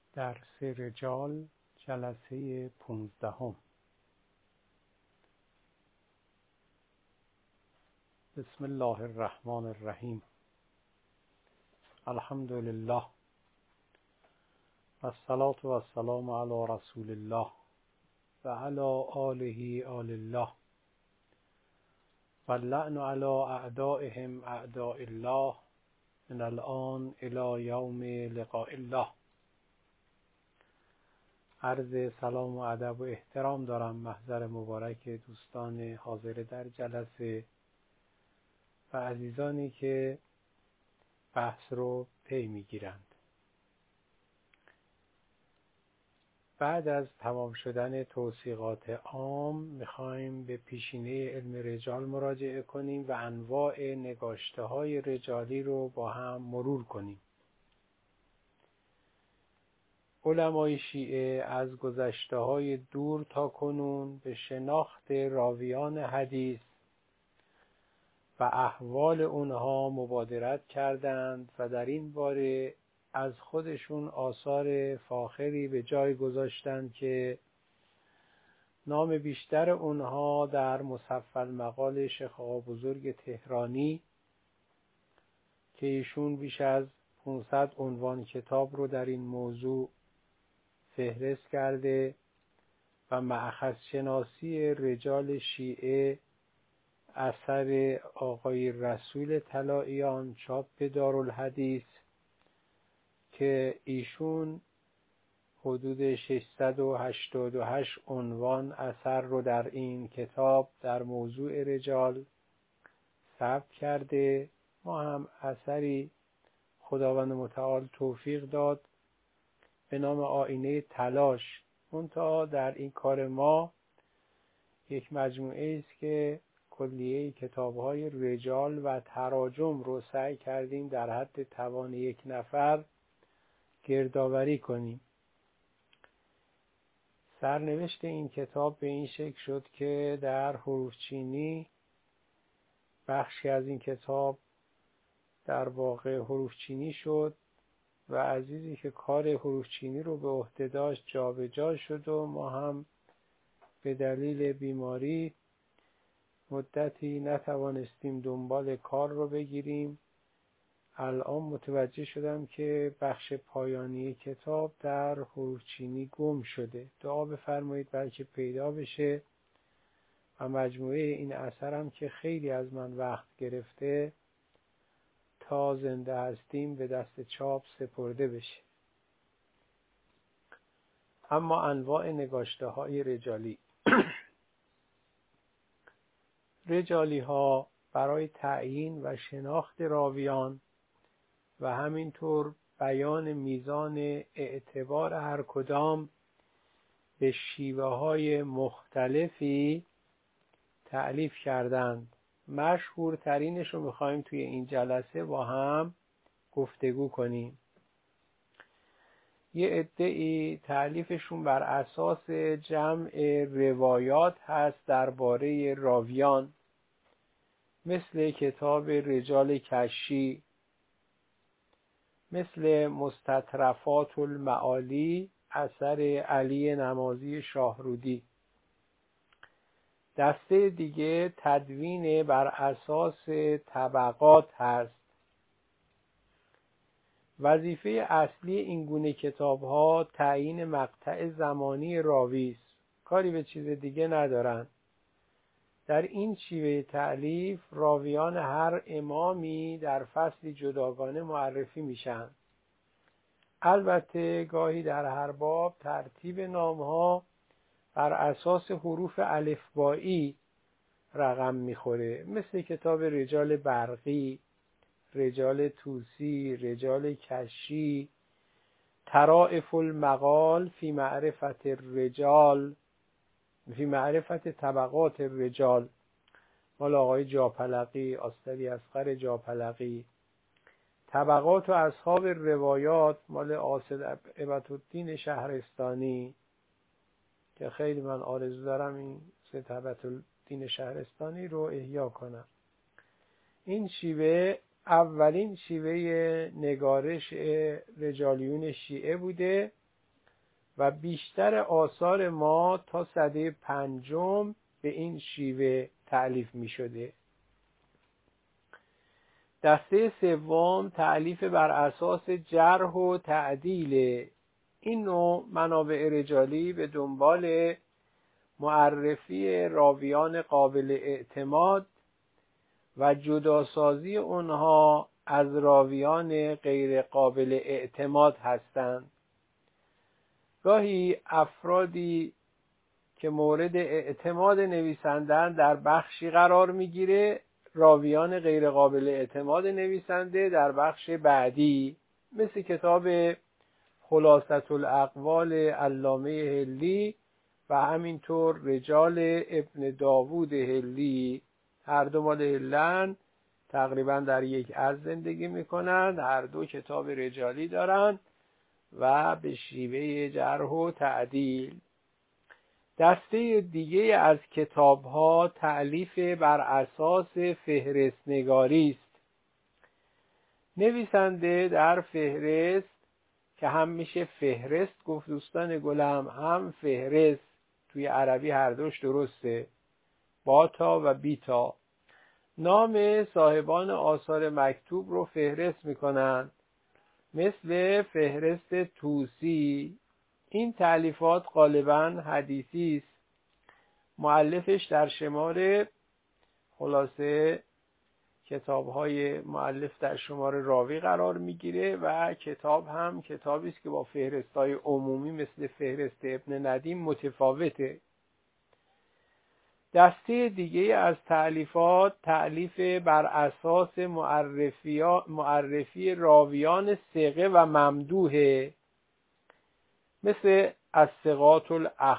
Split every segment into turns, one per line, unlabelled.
درس رجال جلسه 15. بسم الله الرحمن الرحیم. الحمد لله والصلاة والسلام علی رسول الله و علی آله آل الله واللعن علی اعدائهم اعداء الله من الآن الی یوم لقاء الله. عرض سلام و ادب و احترام دارم محضر مبارک دوستان حاضر در جلسه و عزیزانی که بحث رو پی میگیرند. بعد از تمام شدن توثیقات عام میخوایم به پیشینه علم رجال مراجعه کنیم و انواع نگاشته های رجالی رو با هم مرور کنیم. علمای شیعه از گذشته های دور تا کنون به شناخت راویان حدیث و احوال اونها مبادرت کردند و در این باره از خودشون آثار فاخری به جای گذاشتند که نام بیشتر اونها در مصفى المقال شیخ آقا بزرگ تهرانی که ایشون بیش از 500 عنوان کتاب رو در این موضوع فهرست کرده و مأخذ شناسی رجال شیعه اثر آقای رسول طلائیان چاپ دارالحدیث که ایشون حدود 688 عنوان اثر رو در این کتاب در موضوع رجال ثبت کرده. ما هم اثری خداوند متعال توفیق داد به نام آینه تلاش. منتها در این کار ما یک مجموعه است که کلیه کتاب‌های رجال و تراجم رو سعی کردیم در حد توان یک نفر گردآوری کنیم. سرنوشت این کتاب به این شکل شد که در حروف چینی بخشی از این کتاب در واقع حروف چینی شد و عزیزی که کار حروف چینی رو به عهده داشت جابجا شد و ما هم به دلیل بیماری مدتی نتوانستیم دنبال کار رو بگیریم. الان متوجه شدم که بخش پایانی کتاب در حروف چینی گم شده. دعا بفرمایید بلکه پیدا بشه و مجموعه این اثرم که خیلی از من وقت گرفته تا زنده هستیم به دست چاپ سپرده بشه. اما انواع نگاشته های رجالی رجالی ها برای تعیین و شناخت راویان و همینطور بیان میزان اعتبار هر کدام به شیوه های مختلفی تألیف کردند. مشهورترینش رو میخوایم توی این جلسه با هم گفتگو کنیم. یه عده‌ای تألیفشون بر اساس جمع روایات هست درباره راویان، مثل کتاب رجال کشی، مثل مستطرفات المعالی اثر علی نمازی شاهرودی. دسته دیگه تدوین بر اساس طبقات هست. وظیفه اصلی این گونه کتاب‌ها تعیین مقطع زمانی راوی است. کاری به چیز دیگه ندارن. در این شیوه تألیف راویان هر امامی در فصلی جداگانه معرفی میشن. البته گاهی در هر باب ترتیب نام‌ها بر اساس حروف الفبایی رقم میخوره، مثل کتاب رجال برقی، رجال توسی، رجال کشی، طرائف المقال فی معرفت الرجال، فی معرفت طبقات الرجال مال آقای جاپلقی، آستری اصغر جاپلقی، طبقات و اصحاب روایات مال آصد ابدالدین شهرستانی که خیلی من آرزو دارم این سید ابدالدین شهرستانی رو احیا کنم. این شیوه اولین شیوه نگارش رجالیون شیعه بوده و بیشتر آثار ما تا سده 5 به این شیوه تألیف می شده. دسته سوم تألیف بر اساس جرح و تعدیل. این نوع منابع رجالی به دنبال معرفی راویان قابل اعتماد و جداسازی اونها از راویان غیر قابل اعتماد هستند. گاهی افرادی که مورد اعتماد نویسندن در بخشی قرار میگیره، راویان غیر قابل اعتماد نویسنده در بخش بعدی، مثل کتاب خلاصة الاقوال علامه حلی و همینطور رجال ابن داوود حلی. هر دو مال حلن، تقریبا در یک عرض زندگی میکنند، هر دو کتاب رجالی دارند و به شیوه جرح و تعدیل. دسته دیگه از کتاب‌ها تألیف بر اساس فهرست نگاری است. نویسنده در فهرست، که هم میشه فهرست گفت دوستان گلم، هم فهرست، توی عربی هر دوش درسته، با تا و بیتا، نام صاحبان آثار مکتوب رو فهرست میکنن، مثل فهرست توسی. این تألیفات غالباً حدیثی است. مؤلفش در شمار، خلاصه کتاب‌های مؤلف در شمار راوی قرار میگیره و کتاب هم کتابی است که با فهرست‌های عمومی مثل فهرست ابن ندیم متفاوته. دسته دیگه از تألیفات تألیف بر اساس معرفی راویان ثقه و ممدوحه، مثل الثقات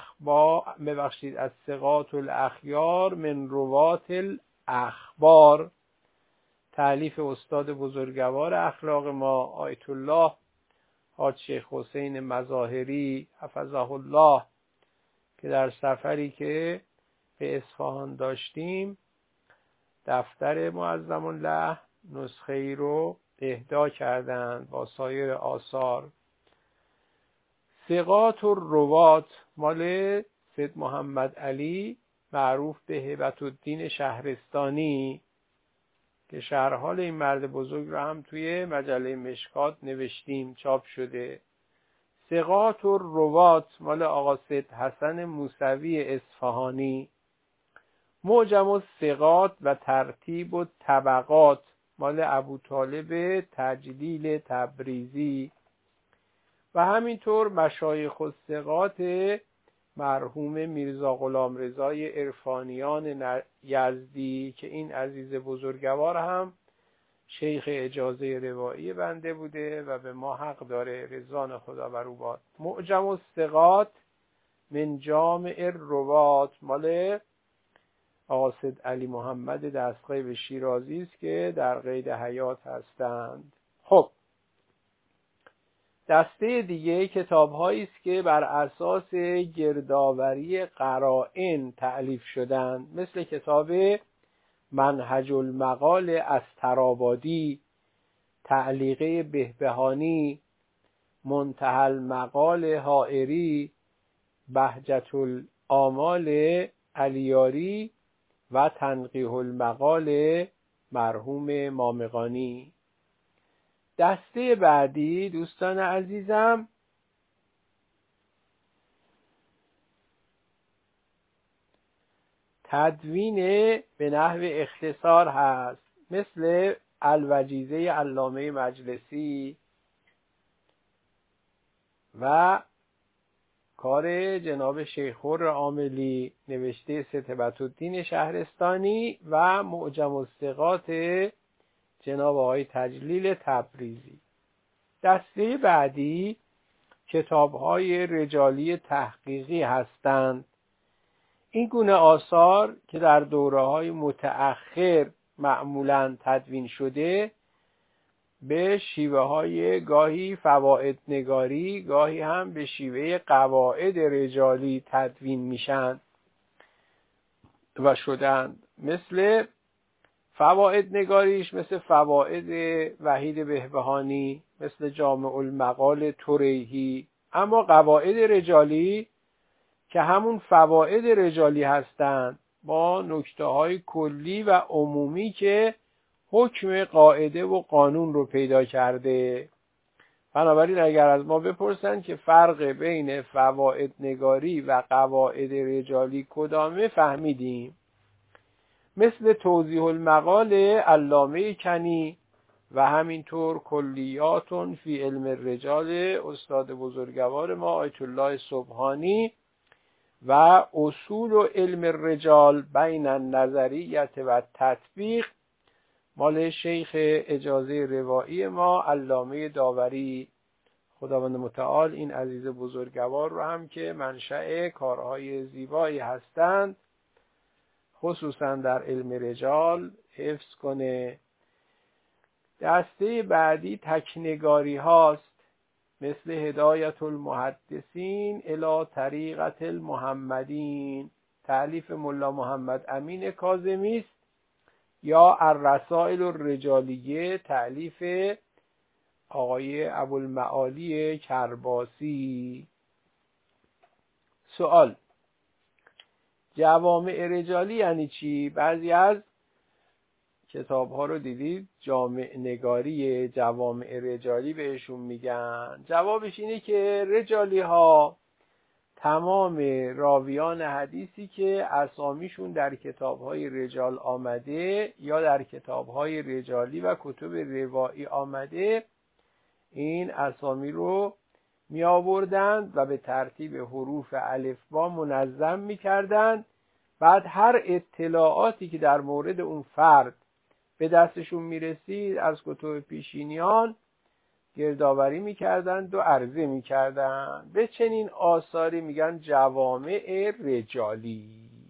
الاخیار من روات الاخبار، تألیف استاد بزرگوار اخلاق ما آیت الله حاج شیخ حسین مظاهری حفظه الله، که در سفری که به اصفهان داشتیم دفتر معظم الله نسخه ای رو اهدا کردند با سایر آثار. ثقات الروات مال سید محمد علی معروف به هبت الدین شهرستانی، که شرح حال این مرد بزرگ رو هم توی مجله مشکات نوشتیم، چاپ شده. ثقات الروات مال آقا سید حسن موسوی اصفهانی. معجم الثقات و ترتیب الطبقات مال ابوطالب تجلیل تبریزی. و همینطور مشایخ الثقات مرحوم میرزا غلامرضای عرفانیان یزدی، که این عزیز بزرگوار هم شیخ اجازه روایی بنده بوده و به ما حق داره، رضوان خدا بر او باد. معجم الثقات من جامع الروات مال آقا سید علی محمد دستغیب شیرازی است که در قید حیات هستند. خب، دسته دیگه کتاب‌هایی است که بر اساس گردآوری قرائن تألیف شدند، مثل کتاب منهج المقال استرآبادی، تعلیقه بهبهانی، منتهی المقال حائری، بهجة الآمال علیاری و تنقیح المقال مرحوم مامغانی. دسته بعدی دوستان عزیزم تدوین به نحو اختصار هست، مثل الوجیزه علامه مجلسی و کار جناب شیخ عاملی نوشته ستبت الدین شهرستانی و معجم الثقات جناب آقای تجلیل تبریزی. دسته بعدی کتاب‌های رجالی تحقیقی هستند. این گونه آثار که در دوره‌های متأخر معمولاً تدوین شده، به شیوه‌های گاهی فواید نگاری، گاهی هم به شیوه قواعد رجالی تدوین میشن و شدند. مثل فواید نگاریش مثل فواید وحید بهبهانی، مثل جامع المقال طریحی اما قواعد رجالی که همون فواید رجالی هستند با نکته‌های کلی و عمومی که حکم قاعده و قانون رو پیدا کرده. بنابراین اگر از ما بپرسن که فرق بین فواید نگاری و قواعد رجالی کدامه، فهمیدیم. مثل توضیح المقال علامه کنی و همینطور کلیات فی علم الرجال استاد بزرگوار ما آیت الله سبحانی و اصول و علم الرجال بین النظریه و تطبیق مال شیخ اجازه روایی ما علامه داوری. خداوند متعال این عزیز بزرگوار رو هم که منشأ کارهای زیبایی هستند خصوصا در علم رجال حفظ کنه. دسته بعدی تکنگاری هاست، مثل هدایت المحدثین الی طریقت المحمدین تألیف ملا محمد امین کاظمی است، یا الرسائل الرجالیه تألیف آقای ابوالمعالی کرباسی. سوال: جوامع رجالی یعنی چی؟ بعضی از کتاب ها رو دیدید جامع نگاری جوامع رجالی بهشون میگن. جوابش اینه که رجالی ها تمام راویان حدیثی که اسامیشون در کتاب‌های رجال آمده یا در کتاب‌های رجالی و کتب روایی آمده، این اسامی رو می آوردند و به ترتیب حروف الفبا منظم می کردند. بعد هر اطلاعاتی که در مورد اون فرد به دستشون می رسید از کتب پیشینیان گردآوری می‌کردند و عرضه می‌کردند. به چنین آثاری میگن جوامع رجالی.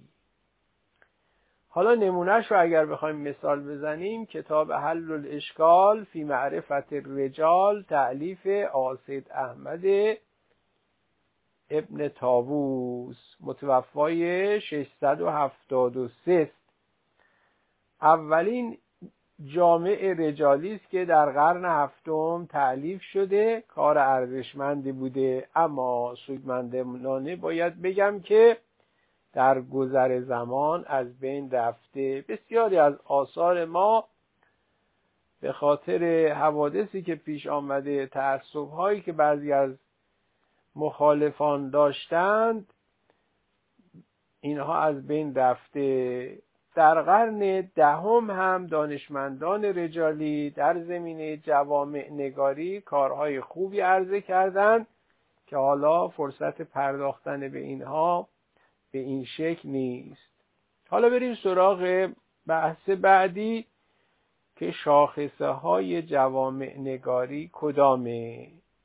حالا نمونهش رو اگر بخوایم مثال بزنیم، کتاب حل الاشکال فی معرفت الرجال تألیف آسد احمد ابن طاووس متوفای 673 است. اولین جامع رجالی است که در قرن هفتم تألیف شده. کار ارزشمندی بوده، اما سودمندانه باید بگم که در گذر زمان از بین رفته. بسیاری از آثار ما به خاطر حوادثی که پیش آمده، تعصب‌هایی که بعضی از مخالفان داشتند، اینها از بین رفته. در قرن دهم هم دانشمندان رجالی در زمینه جوامع نگاری کارهای خوبی عرضه کردند که حالا فرصت پرداختن به اینها به این شکل نیست. حالا بریم سراغ بحث بعدی که شاخصه های جوامع نگاری کدامه.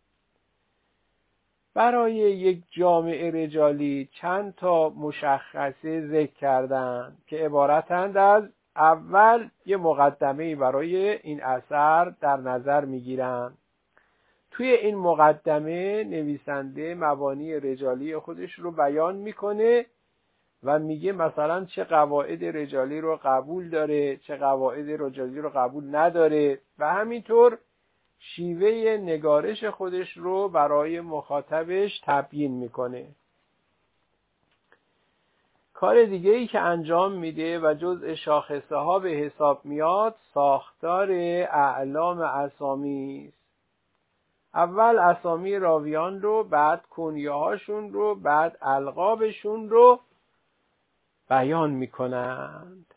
برای یک جامع رجالی چند تا مشخصه ذکر کردند که عبارتند از: اول، یه مقدمه برای این اثر در نظر میگیرند. توی این مقدمه نویسنده مبانی رجالی خودش رو بیان میکنه و میگه مثلا چه قواعد رجالی رو قبول داره، چه قواعد رجالی رو قبول نداره و همینطور شیوه نگارش خودش رو برای مخاطبش تبیین میکنه. کار دیگه ای که انجام میده و جزء شاخصه ها به حساب میاد ساختار اعلام اسامی است. اول اسامی راویان رو، بعد کنیه هاشون رو، بعد القابشون رو بیان میکنند.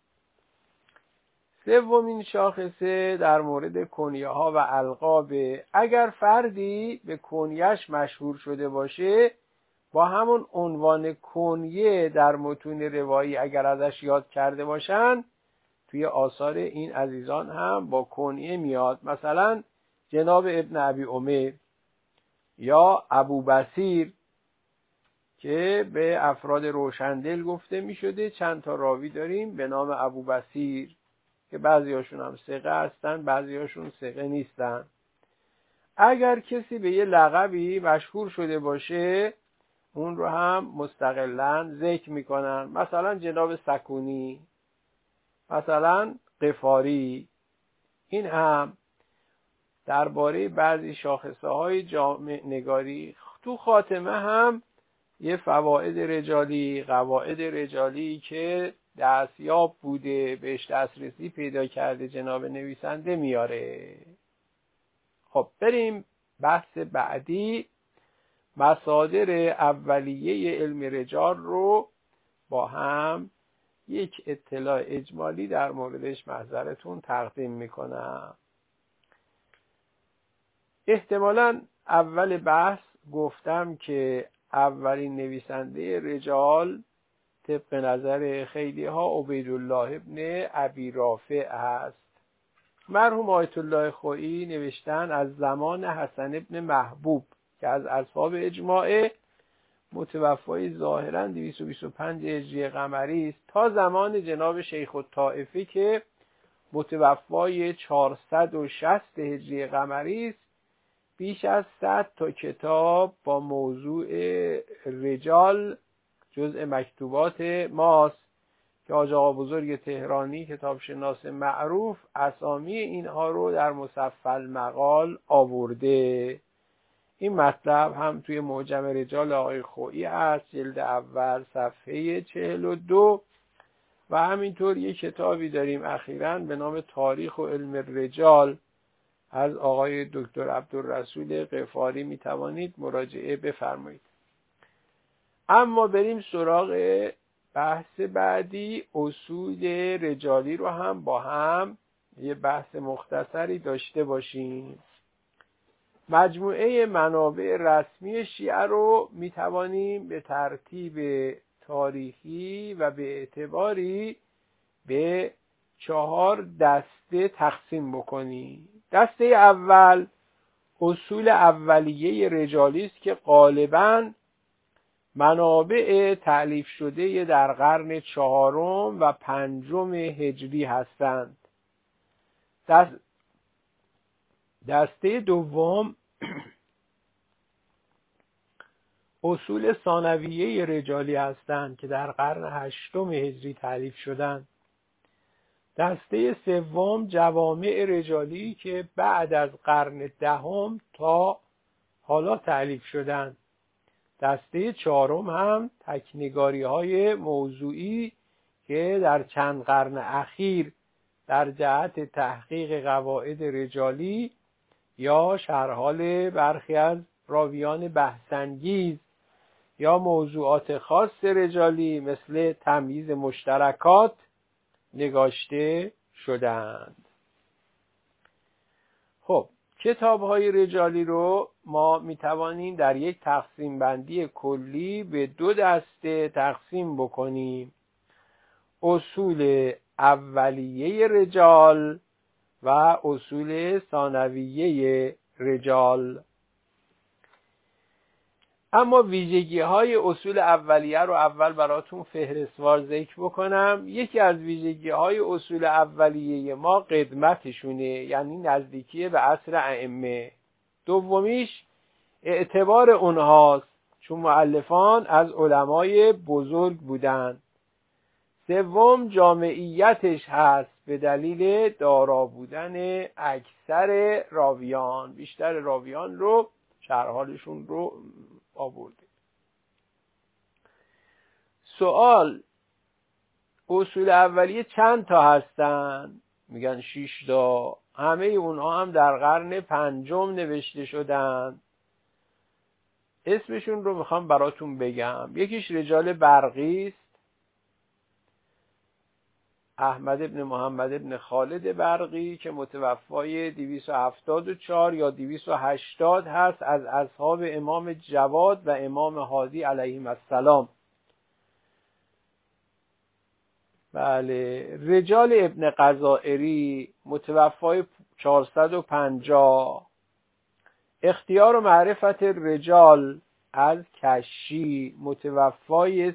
سومین شاخصه در مورد کنیه ها و القاب. اگر فردی به کنیه‌اش مشهور شده باشه، با همون عنوان کنیه در متون روایی اگر ازش یاد کرده باشن، توی آثار این عزیزان هم با کنیه میاد. مثلا جناب ابن ابی عمر یا ابو بصیر که به افراد روشندل گفته می شده. چند تا راوی داریم به نام ابو بصیر که بعضی هاشون هم ثقه هستن، بعضی هاشون ثقه نیستن. اگر کسی به یه لقبی مشهور شده باشه، اون رو هم مستقلاً ذکر میکنن. مثلا جناب سکونی، مثلا قفاری. این هم درباره بعضی شاخصه های جامع نگاری. تو خاتمه هم یه فواید رجالی، قواعد رجالی که دستیاب بوده، بهش دسترسی پیدا کرده جناب نویسنده میاره. خب بریم بحث بعدی. مصادر اولیه علم رجال رو با هم یک اطلاع اجمالی در موردش محضرتون تقدیم میکنم. احتمالاً اول بحث گفتم که اولین نویسنده رجال طبق نظر خیلی ها عبیدالله ابن ابی رافع است. مرحوم آیت الله خویی نوشتن از زمان حسن ابن محبوب که از اصحاب اجماع، متوفای ظاهراً 225 هجری قمری است، تا زمان جناب شیخ الطائفی که متوفای 460 هجری قمری است، بیش از 100 تا کتاب با موضوع رجال جزء مکتوبات ماست که حاج آقا بزرگ تهرانی کتاب شناس معروف اسامی اینها رو در مصفل مقال آورده. این مطلب هم توی معجم رجال آقای خویی هست، جلد اول صفحه 42. و همینطور یک کتابی داریم اخیراً به نام تاریخ و علم رجال از آقای دکتر عبدالرسول غفاری، میتوانید مراجعه بفرمایید. اما بریم سراغ بحث بعدی. اصول رجالی رو هم با هم یه بحث مختصری داشته باشیم. مجموعه منابع رسمی شیعه رو میتوانیم به ترتیب تاریخی و به اعتباری به 4 دسته تقسیم بکنیم. دسته اول اصول اولیه رجالی است که غالباً منابع تألیف شده در قرن 4 و 5 هجری هستند. دسته دوم اصول ثانویه رجالی هستند که در قرن 8 هجری تألیف شدند. دسته سوم جوامع رجالی که بعد از قرن 10 تا حالا تألیف شدند. دسته چهارم هم تکنگاری های موضوعی که در چند قرن اخیر در جهت تحقیق قواعد رجالی یا شرحال برخی از راویان بحث‌انگیز یا موضوعات خاص رجالی مثل تمییز مشترکات نگاشته شدند. خب کتاب‌های رجالی رو ما می‌توانیم در یک تقسیم بندی کلی به 2 دسته تقسیم بکنیم: اصول اولیه رجال و اصول ثانویه رجال. اما ویژگی‌های اصول اولیه رو اول براتون فهرستوار ذکر بکنم. یکی از ویژگی‌های اصول اولیه ما قدمتشونه، یعنی نزدیکی به عصر ائمه. دومیش اعتبار اونهاست چون مؤلفان از علمای بزرگ بودند. سوم جامعیتش هست به دلیل دارا بودن اکثر راویان، بیشتر راویان رو شرحالشون رو آورده. سوال: اصول اولیه چند تا هستن؟ میگن 6 تا. همه اونها هم در قرن 5 نوشته شدن. اسمشون رو میخوام براتون بگم. یکیش رجال برقی است، احمد ابن محمد ابن خالد برقی که متوفای 274 یا 280 هست، از اصحاب امام جواد و امام هادی علیهم السلام. بله. رجال ابن قضائری متوفای 450. اختیار و معرفت رجال از کشی متوفای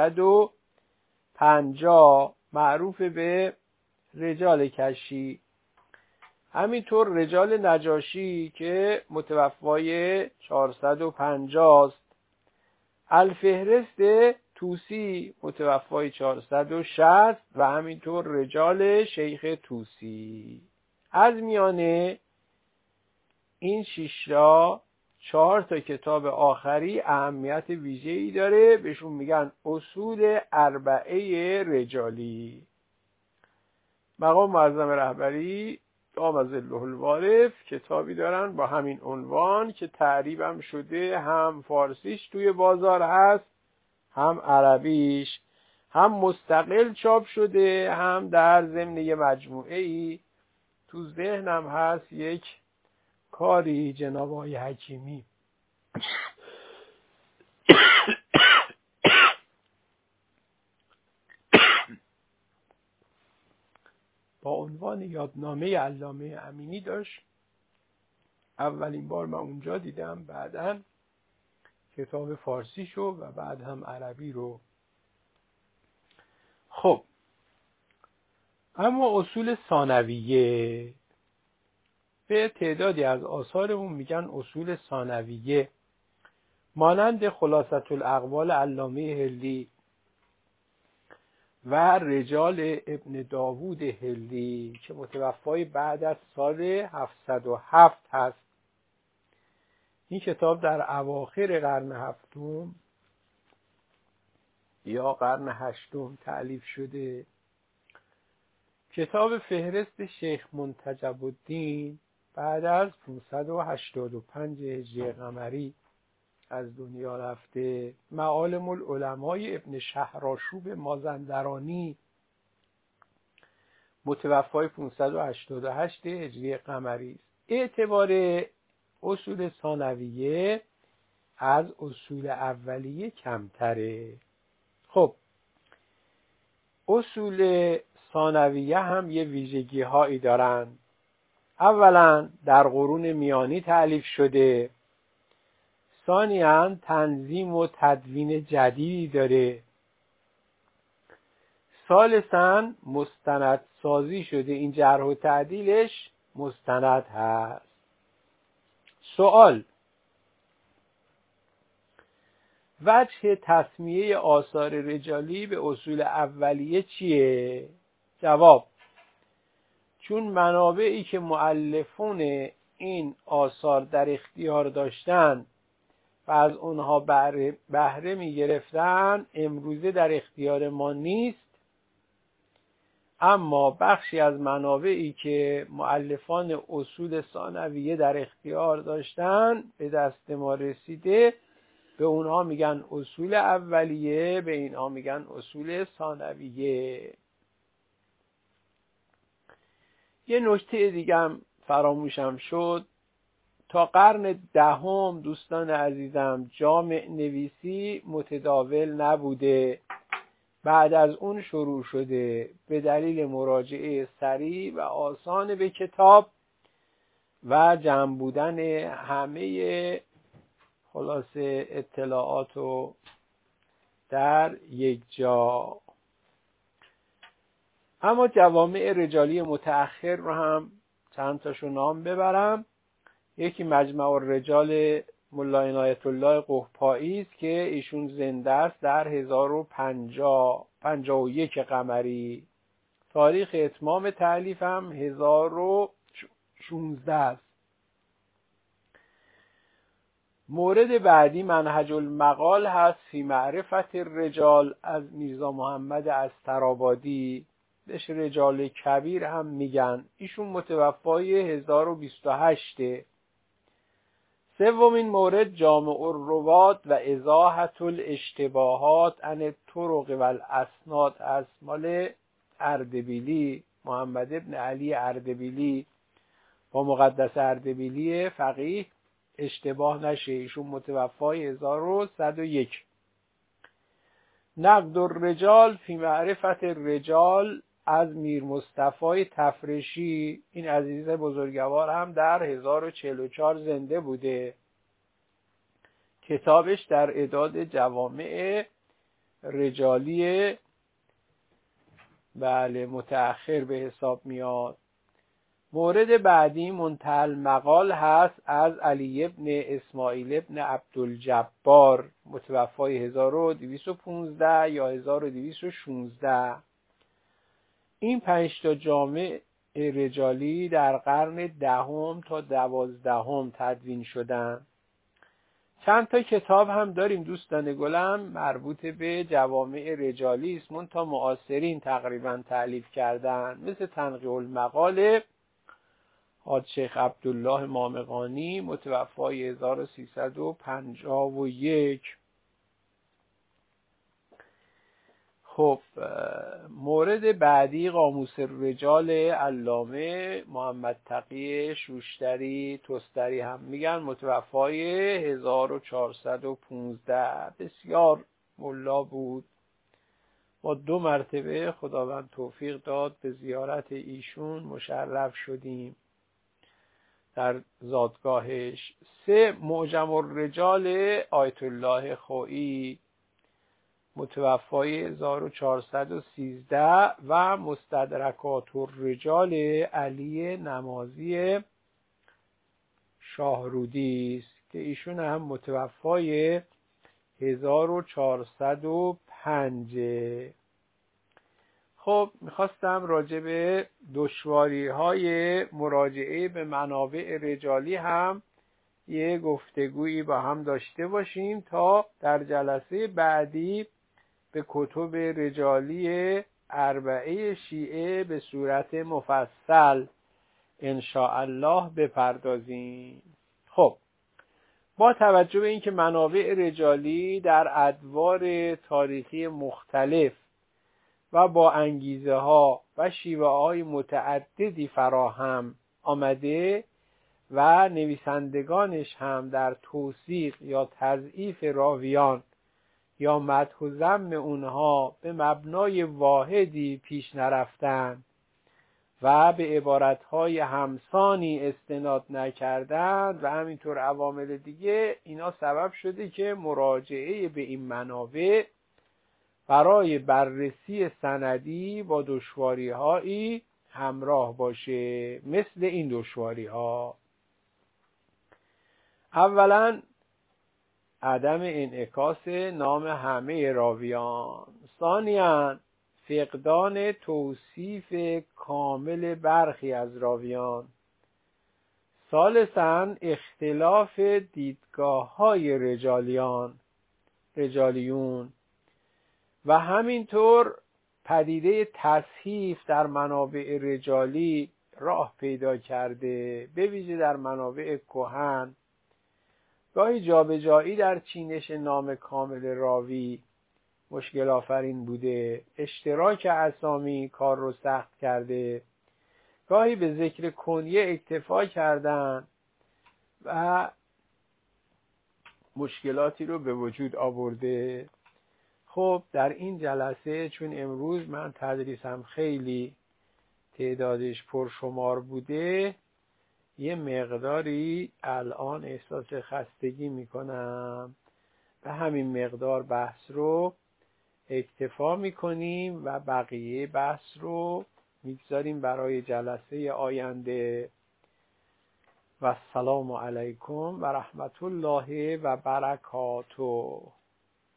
350، معروف به رجال کشی. همینطور رجال نجاشی که متوفای 450 است. الفهرست طوسی متوفای 460 و همینطور رجال شیخ طوسی. از میانه این 6 تا 4 تا کتاب آخری اهمیت ویژه‌ای داره، بهشون میگن اصول اربعه رجالی. مقام معظم رهبری دام ظله الوارف کتابی دارن با همین عنوان که تعریبم شده، هم فارسیش توی بازار هست، هم عربیش، هم مستقل چاپ شده، هم در ضمن یه مجموعه‌ای. تو ذهنم هست یک کاری جناب آقای حکیمی با عنوان یادنامه علامه امینی داشت. اولین بار من اونجا دیدم، بعداً کتاب فارسی شو و بعد هم عربی رو. خب اما اصول ثانویه، به تعدادی از آثارمون میگن اصول ثانویه، مانند خلاصة الاقوال علامه هلی و رجال ابن داوود هلی که متوفای بعد از سال 707 هست. این کتاب در اواخر قرن هفتم یا قرن هشتم تألیف شده. کتاب فهرست شیخ منتجب الدین بعد از 585 هجری قمری از دنیا رفته. معالم العلمای ابن شهرآشوب مازندرانی متوفای 588 هجری قمری است. اعتبار اصول ثانویه از اصول اولیه کمتره. خب اصول ثانویه هم یه ویژگی هایی دارن. اولا در قرون میانی تألیف شده، ثانیاً تنظیم و تدوین جدیدی داره، ثالثاً مستند سازی شده، این جرح و تعدیلش مستند هست. سوال: وجه تسمیه آثار رجالی به اصول اولیه چیه؟ جواب: چون منابعی که مؤلفون این آثار در اختیار داشتن و از اونها بهره می گرفتن امروزه در اختیار ما نیست، اما بخشی از منابعی که مؤلفان اصول ثانویه در اختیار داشتن به دست ما رسیده، به اونها میگن اصول اولیه، به اینها میگن اصول ثانویه. یه نکته دیگه هم فراموشم شد، تا قرن دهم دوستان عزیزم جامع نویسی متداول نبوده، بعد از اون شروع شده به دلیل مراجعه سریع و آسان به کتاب و جمع بودن همه خلاصه اطلاعات رو در یک جا. اما جوامع رجالی متأخر رو هم چند تاشو نام ببرم. یکی مجمع الرجال ملا عنایت الله قحطایی است که ایشون زنده است در 1051 قمری. تاریخ اتمام تألیف هم 1016 است. مورد بعدی منهج المقال هست فی معرفت الرجال از میرزا محمد استرآبادی، بهش رجال کبیر هم میگن. ایشون متوفای 1028. سومین مورد جامع الروات و ازاحة الاشتباهات عن الطرق و الاسناد از مال اردبیلی، محمد ابن علی اردبیلی با مقدس اردبیلی فقیه، اشتباه نشه، ایشون متوفای 1101. نقد الرجال فی معرفت الرجال از میر مصطفی تفرشی، این عزیز بزرگوار هم در 1044 زنده بوده. کتابش در اعداد جوامع رجالی متأخر به حساب میاد. مورد بعدی منتهی المقال هست از علی ابن اسماعیل ابن عبدالجبار، متوفای 1215 یا 1216. این 5 تا جامع رجالی در قرن 10 تا 12 تدوین شدن. چند تا کتاب هم داریم دوستان گلم مربوط به جوامع رجالی است، منتها معاصرین تقریبا تألیف کردن، مثل تنقیح المقال حاج شیخ عبدالله مامقانی متوفای 1351. خب مورد بعدی قاموس رجال علامه محمد تقی شوشتری تستری هم میگن، متوفای 1415. بسیار ملا بود. ما 2 مرتبه خداوند توفیق داد به زیارت ایشون مشرف شدیم در زادگاهش. 3 معجم الرجال آیت الله خویی متوفای 1413 و مستدرکات الرجال علی نمازی شاهرودی است که ایشون هم متوفای 1405. خب میخواستم راجع به دشواری‌های مراجعه به منابع رجالی هم یه گفتگویی با هم داشته باشیم تا در جلسه بعدی به کتب رجالی 4 شیعه به صورت مفصل ان شاء الله بپردازیم. خب با توجه به اینکه منابع رجالی در ادوار تاریخی مختلف و با انگیزه ها و شیوه های متعددی فراهم آمده و نویسندگانش هم در توثیق یا تضعیف راویان یا مدح و ذم اونها به مبنای واحدی پیش نرفتن و به عبارتهای همسانی استناد نکردند و همینطور عوامل دیگه، اینا سبب شده که مراجعه به این منابع برای بررسی سندی با دشواری‌هایی همراه باشه. مثل این دشواری‌ها: اولا عدم انعکاس نام همه راویان، ثانیاً فقدان توصیف کامل برخی از راویان، ثالثاً اختلاف دیدگاه‌های رجالیون و همینطور پدیده تصحیف در منابع رجالی راه پیدا کرده، به ویژه در منابع کهن. گاهی جابجایی در چینش نام کامل راوی مشکل آفرین بوده، اشتراک اسامی کار رو سخت کرده، گاهی به ذکر کنیه اکتفا کردن و مشکلاتی رو به وجود آورده. خب در این جلسه چون امروز من تدریسم خیلی تعدادش پرشمار بوده، یه مقداری الان احساس خستگی میکنم، به همین مقدار بحث رو اکتفا میکنیم و بقیه بحث رو میگذاریم برای جلسه آینده. و السلام علیکم و رحمت الله و برکاته.